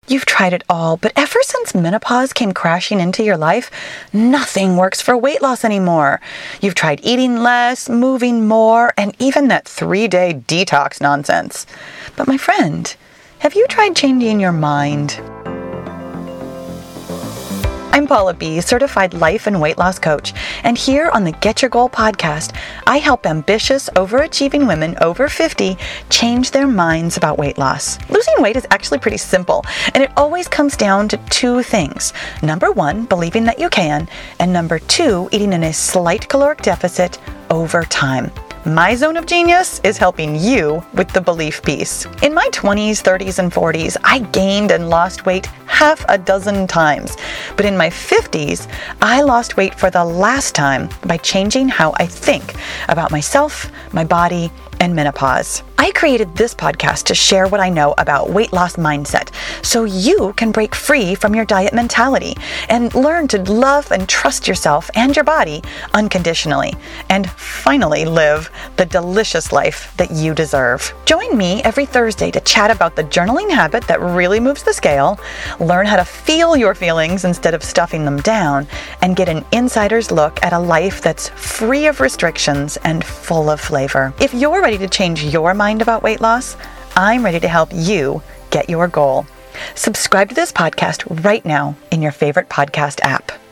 You've tried it all, but ever since menopause came crashing into your life, nothing works for weight loss anymore. You've tried eating less, moving more, and even that 3-day detox nonsense. But my friend, have you tried changing your mind? I'm Paula B., certified life and weight loss coach, and here on the Get Your Goal podcast, I help ambitious, overachieving women over 50 change their minds about weight loss. Losing weight is actually pretty simple, and it always comes down to 2 things. Number 1, believing that you can, and number 2, eating in a slight caloric deficit over time. My zone of genius is helping you with the belief piece. In my 20s, 30s, and 40s, I gained and lost weight half a dozen times. But in my 50s, I lost weight for the last time by changing how I think about myself, my body, and menopause. I created this podcast to share what I know about weight loss mindset so you can break free from your diet mentality and learn to love and trust yourself and your body unconditionally and finally live the delicious life that you deserve. Join me every Thursday to chat about the journaling habit that really moves the scale, learn how to feel your feelings instead of stuffing them down, and get an insider's look at a life that's free of restrictions and full of flavor. If you're ready to change your mind about weight loss, I'm ready to help you get your goal. Subscribe to this podcast right now in your favorite podcast app.